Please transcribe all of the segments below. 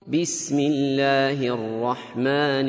بسم الله الرحمن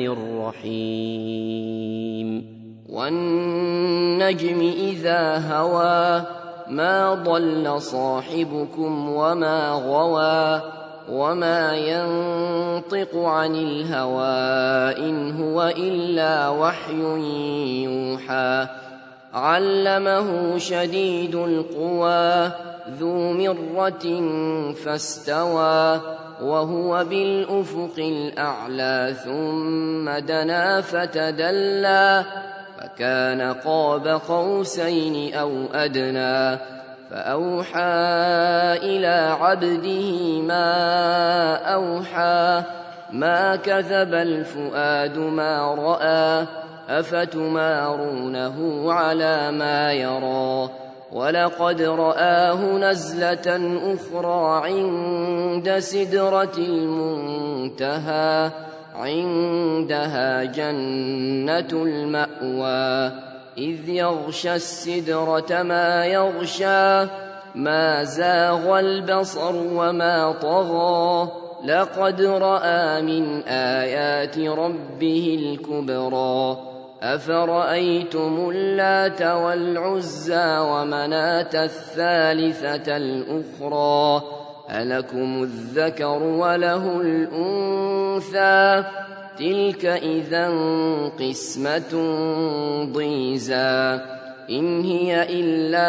الرحيم والنجم إذا هوى ما ضل صاحبكم وما غوى وما ينطق عن الهوى إن هو إلا وحي يوحى علمه شديد القوى ذو مرة فاستوى وهو بالأفق الأعلى ثم دنا فتدلى فكان قاب قوسين أو أدنى فأوحى إلى عبده ما أوحى ما كذب الفؤاد ما رأى أفتمارونه على ما يرى ولقد رآه نزلة أخرى عند سدرة المنتهى عندها جنة المأوى إذ يغشى السدرة ما يغشى ما زاغ البصر وما طغى لقد رأى من آيات ربه الكبرى أفرأيتم اللات والعزى ومناة الثالثة الأخرى ألكم الذكر وله الأنثى تلك إذا قسمة ضيزى إن هي إلا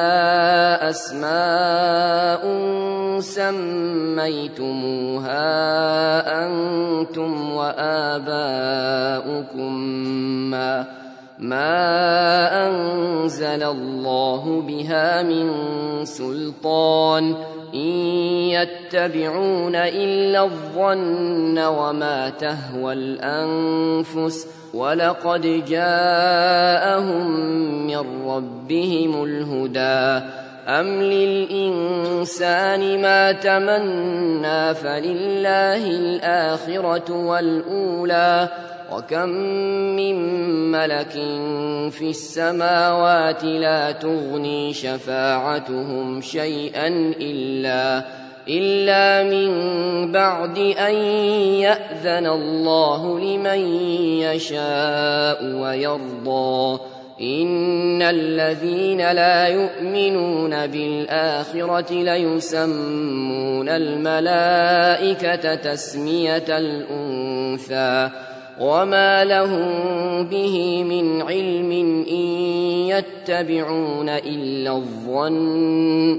أسماء سميتموها أنتم وآباؤكم ما أنزل الله بها من سلطان إن يتبعون إلا الظن وما تهوى الأنفس ولقد جاءهم من ربهم الهدى أم للإنسان ما تمنى فلله الآخرة والأولى وكم من ملك في السماوات لا تغني شفاعتهم شيئا إلا من بعد أن يأذن الله لمن يشاء ويرضى إن الذين لا يؤمنون بالآخرة ليسمون الملائكة تسمية الأنثى وما لهم به من علم إن يتبعون إلا الظن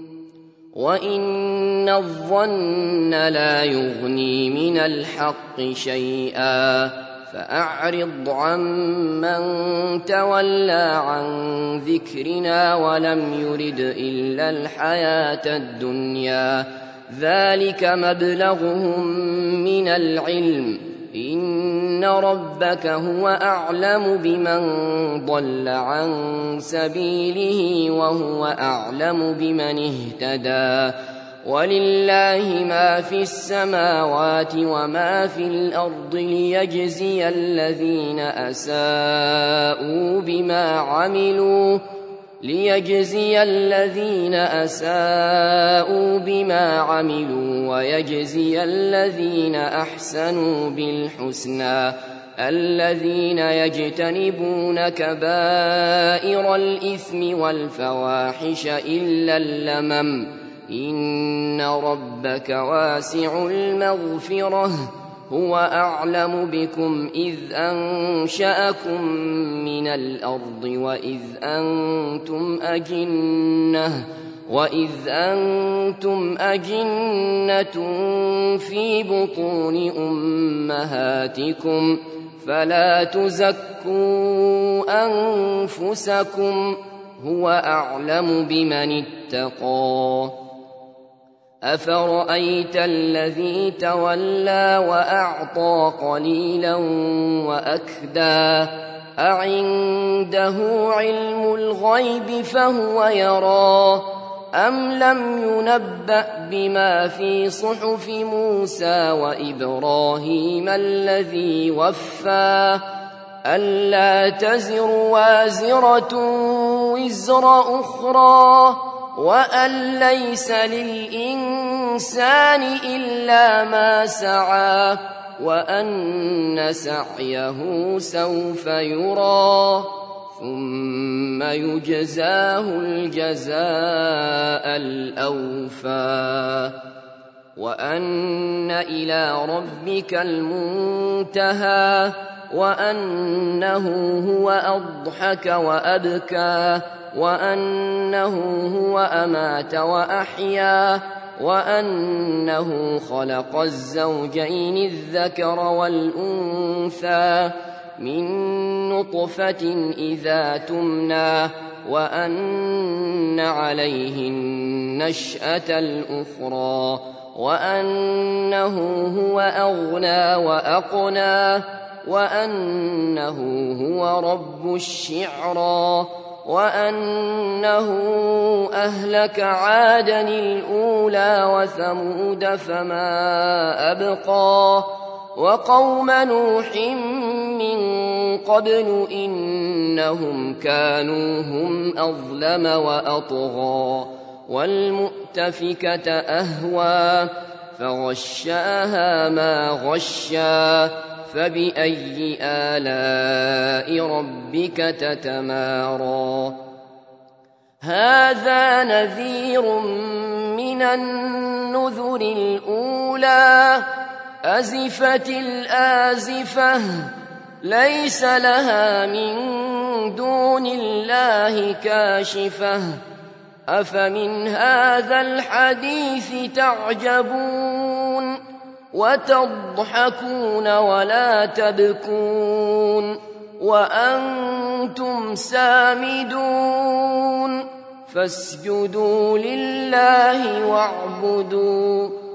وإن الظن لا يغني من الحق شيئا فأعرض عمن تولى عن ذكرنا ولم يرد إلا الحياة الدنيا ذلك مبلغهم من العلم إن ربك هو أعلم بمن ضل عن سبيله وهو أعلم بمن اهتدى ولله ما في السماوات وما في الأرض ليجزي الذين أساءوا بما عملوا ويجزي الذين أحسنوا بالحسنى الذين يجتنبون كبائر الإثم والفواحش إلا اللمم إن ربك واسع المغفرة هو أعلم بكم إذ أنشأكم من الأرض وإذ أنتم أجنة في بطون أمهاتكم فلا تزكوا أنفسكم هو أعلم بمن اتقى أفرأيت الذي تولى وأعطى قليلا وأكدى أعنده علم الغيب فهو يرى أم لم ينبأ بما في صحف موسى وإبراهيم الذي وفى ألا تزر وازرة وزر أخرى وأن ليس للإنسان إلا ما سعى وأن سعيه سوف يرى ثم يجزاه الجزاء الأوفى وأن إلى ربك المنتهى وأنه هو أضحك وأبكى وأنه هو أمات وأحيا وأنه خلق الزوجين الذكر والأنثى من نطفة إذا تمنى وأن عليه النشأة الأخرى وأنه هو أغنى وأقنى وأنه هو رب الشعرى وأنه أهلك عادا الأولى وثمود فما أبقى وقوم نوح من قبل إنهم كانوا هم أظلم وأطغى والمؤتفكة أهوى فغشاها ما غشا فبأي آلاء ربك تتمارى هذا نذير من النذر الأولى أزفت الآزفة ليس لها من دون الله كاشفة أفمن هذا الحديث تعجبون وتضحكون ولا تبكون وأنتم سامدون فاسجدوا لله واعبدوا